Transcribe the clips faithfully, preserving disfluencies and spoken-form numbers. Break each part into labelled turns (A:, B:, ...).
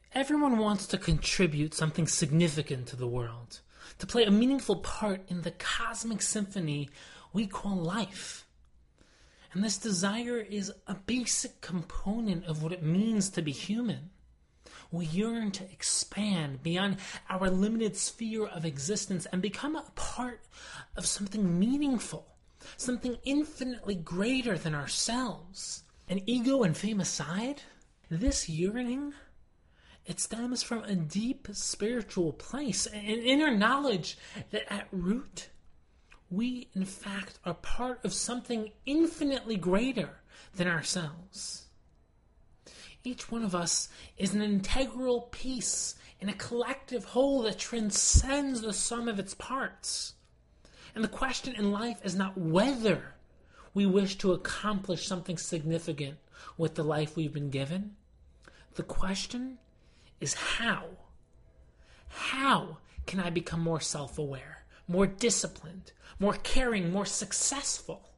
A: Everyone wants to contribute something significant to the world, to play a meaningful part in the cosmic symphony we call life. And this desire is a basic component of what it means to be human. We yearn to expand beyond our limited sphere of existence and become a part of something meaningful, something infinitely greater than ourselves. And ego and fame aside, this yearning, it stems from a deep spiritual place, an inner knowledge that at root, we in fact are part of something infinitely greater than ourselves. Each one of us is an integral piece in a collective whole that transcends the sum of its parts. And the question in life is not whether we wish to accomplish something significant with the life we've been given. The question is how. How can I become more self-aware, more disciplined, more caring, more successful?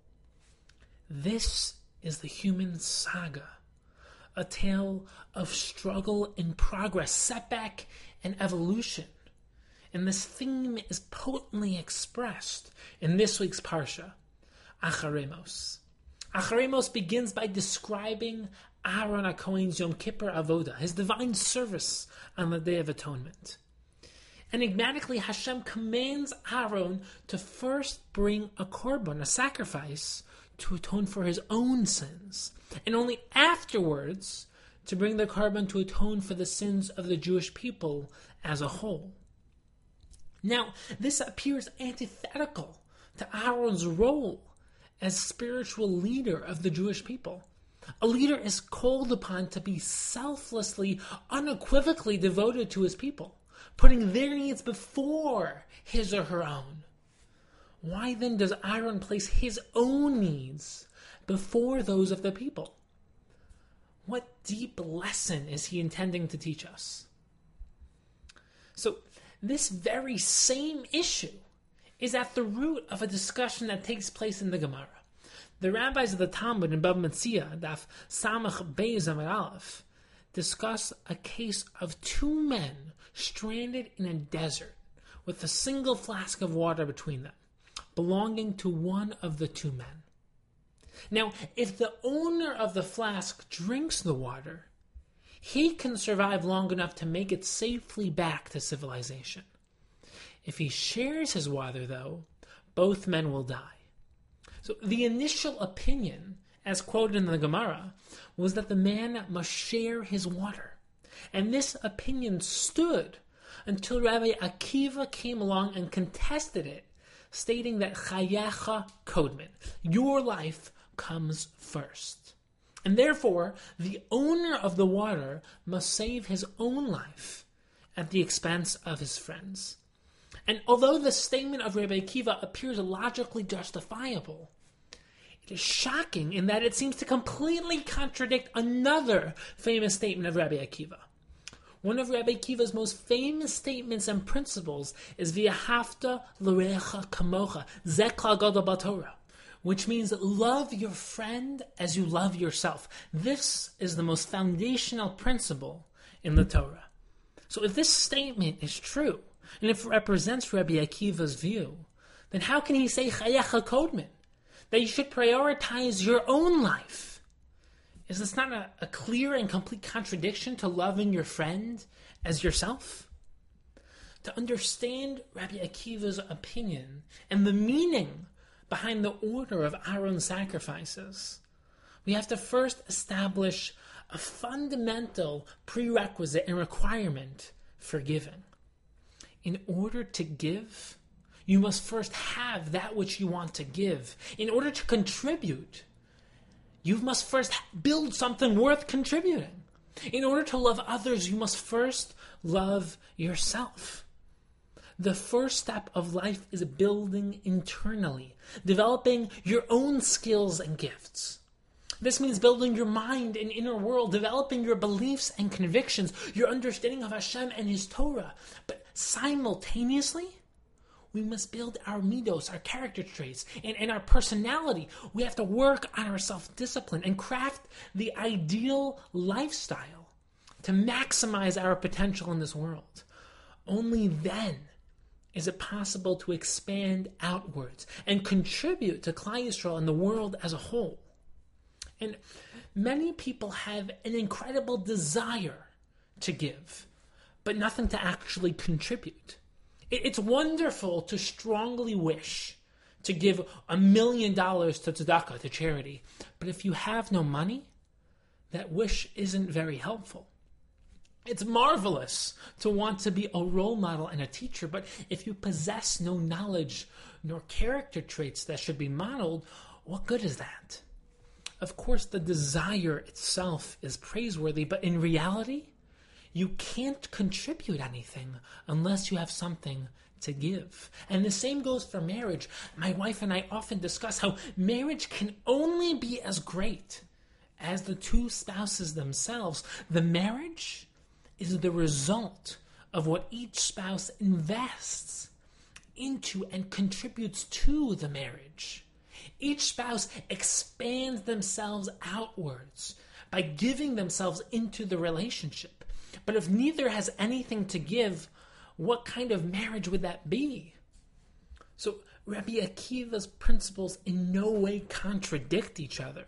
A: This is the human saga, a tale of struggle and progress, setback and evolution. And this theme is potently expressed in this week's Parsha, Acharei Mos. Acharei Mos begins by describing Aaron HaKohen's Yom Kippur Avodah, his divine service on the Day of Atonement. Enigmatically, Hashem commands Aaron to first bring a korban, a sacrifice, to atone for his own sins, and only afterwards to bring the korban to atone for the sins of the Jewish people as a whole. Now, this appears antithetical to Aaron's role as spiritual leader of the Jewish people. A leader is called upon to be selflessly, unequivocally devoted to his people, putting their needs before his or her own. Why then does Aaron place his own needs before those of the people? What deep lesson is he intending to teach us? So, this very same issue is at the root of a discussion that takes place in the Gemara. The rabbis of the Talmud in Bava Metzia, Daf Samach Beis Amud Aleph, discuss a case of two men stranded in a desert with a single flask of water between them, belonging to one of the two men. Now, if the owner of the flask drinks the water, he can survive long enough to make it safely back to civilization. If he shares his water, though, both men will die. So the initial opinion, as quoted in the Gemara, was that the man must share his water. And this opinion stood until Rabbi Akiva came along and contested it, stating that chayecha kodmin, your life comes first. And therefore, the owner of the water must save his own life at the expense of his friends. And although the statement of Rabbi Akiva appears logically justifiable, it is shocking in that it seems to completely contradict another famous statement of Rabbi Akiva. One of Rabbi Akiva's most famous statements and principles is V'ahavta l'recha kamocha, ze klal gadol b'Torah, which means love your friend as you love yourself. This is the most foundational principle in the Torah. So if this statement is true, and if it represents Rabbi Akiva's view, then how can he say chayecha kodmin, that you should prioritize your own life? Is this not a, a clear and complete contradiction to loving your friend as yourself? To understand Rabbi Akiva's opinion and the meaning behind the order of Aaron's sacrifices, we have to first establish a fundamental prerequisite and requirement for giving. In order to give, you must first have that which you want to give. In order to contribute, you must first build something worth contributing. In order to love others, you must first love yourself. The first step of life is building internally, developing your own skills and gifts. This means building your mind and inner world, developing your beliefs and convictions, your understanding of Hashem and His Torah. But simultaneously, we must build our midos, our character traits, and, and our personality. We have to work on our self-discipline and craft the ideal lifestyle to maximize our potential in this world. Only then is it possible to expand outwards and contribute to Klal Yisrael and the world as a whole. And many people have an incredible desire to give, but nothing to actually contribute. It's wonderful to strongly wish to give a million dollars to tzedakah, to charity, but if you have no money, that wish isn't very helpful. It's marvelous to want to be a role model and a teacher, but if you possess no knowledge nor character traits that should be modeled, what good is that? Of course, the desire itself is praiseworthy, but in reality, you can't contribute anything unless you have something to give. And the same goes for marriage. My wife and I often discuss how marriage can only be as great as the two spouses themselves. The marriage is the result of what each spouse invests into and contributes to the marriage. Each spouse expands themselves outwards by giving themselves into the relationship. But if neither has anything to give, what kind of marriage would that be? So Rabbi Akiva's principles in no way contradict each other.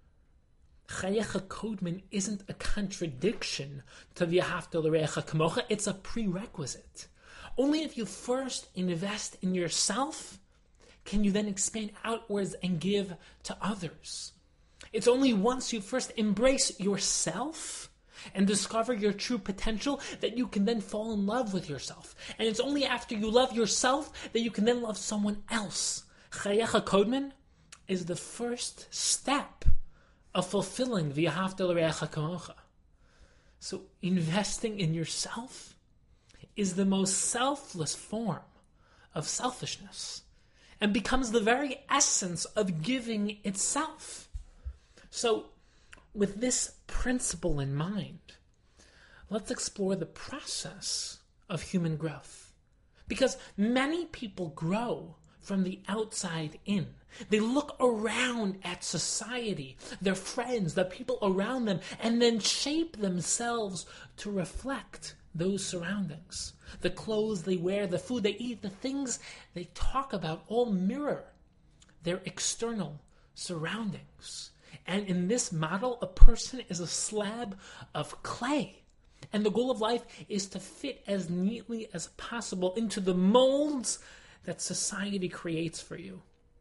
A: Chayecha Kodman isn't a contradiction to V'ahavta l'reacha kamocha, it's a prerequisite. Only if you first invest in yourself can you then expand outwards and give to others. It's only once you first embrace yourself and discover your true potential that you can then fall in love with yourself. And it's only after you love yourself that you can then love someone else. Chayecha Kodman is the first step of fulfilling V'ahavta l'reacha kamocha. So investing in yourself is the most selfless form of selfishness and becomes the very essence of giving itself. So with this principle in mind, let's explore the process of human growth. Because many people grow from the outside in. They look around at society, their friends, the people around them, and then shape themselves to reflect those surroundings. The clothes they wear, the food they eat, the things they talk about all mirror their external surroundings. And in this model, a person is a slab of clay. And the goal of life is to fit as neatly as possible into the molds that society creates for you.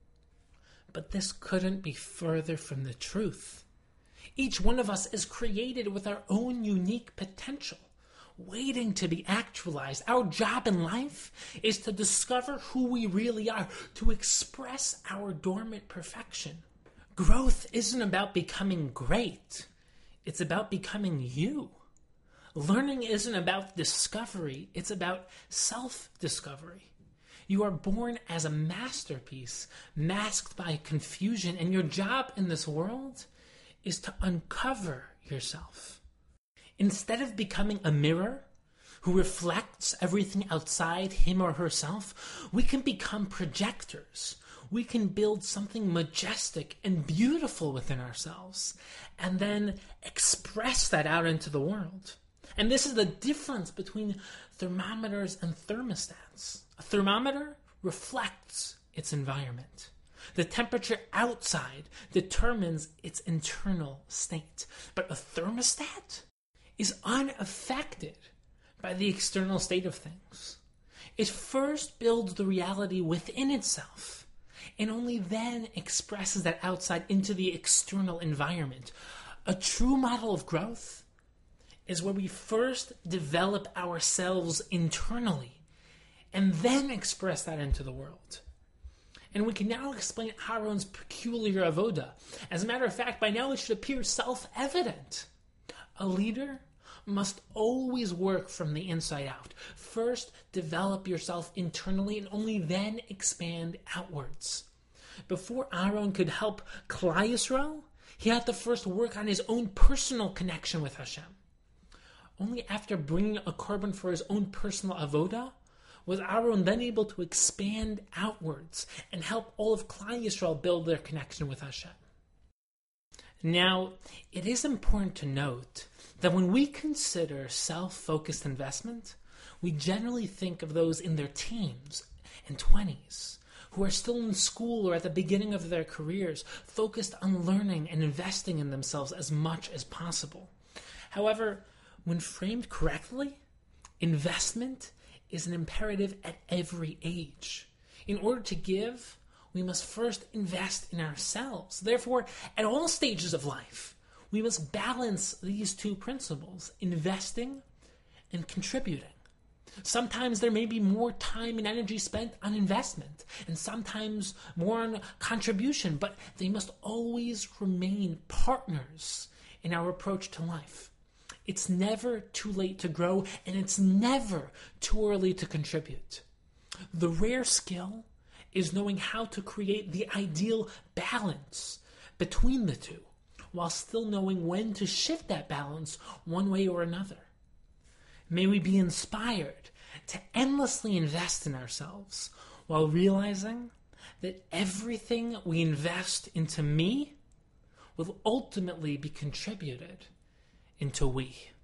A: But this couldn't be further from the truth. Each one of us is created with our own unique potential, waiting to be actualized. Our job in life is to discover who we really are, to express our dormant perfection. Growth isn't about becoming great. It's about becoming you. Learning isn't about discovery. It's about self-discovery. You are born as a masterpiece, masked by confusion, and your job in this world is to uncover yourself. Instead of becoming a mirror who reflects everything outside him or herself, we can become projectors. We can build something majestic and beautiful within ourselves, and then express that out into the world. And this is the difference between thermometers and thermostats. A thermometer reflects its environment. The temperature outside determines its internal state. But a thermostat is unaffected by the external state of things. It first builds the reality within itself, and only then expresses that outside into the external environment. A true model of growth is where we first develop ourselves internally and then express that into the world. And we can now explain Aaron's peculiar avoda. As a matter of fact, by now it should appear self-evident. A leader must always work from the inside out. First, develop yourself internally and only then expand outwards. Before Aaron could help Klal Yisrael, he had to first work on his own personal connection with Hashem. Only after bringing a korban for his own personal avoda was Aaron then able to expand outwards and help all of Klal Yisrael build their connection with Hashem. Now, it is important to note that when we consider self-focused investment, we generally think of those in their teens and twenties who are still in school or at the beginning of their careers, focused on learning and investing in themselves as much as possible. However, when framed correctly, investment is an imperative at every age. In order to give, we must first invest in ourselves. Therefore, at all stages of life, we must balance these two principles, investing and contributing. Sometimes there may be more time and energy spent on investment, and sometimes more on contribution, but they must always remain partners in our approach to life. It's never too late to grow, and it's never too early to contribute. The rare skill is knowing how to create the ideal balance between the two, while still knowing when to shift that balance one way or another. May we be inspired to endlessly invest in ourselves while realizing that everything we invest into me will ultimately be contributed into we.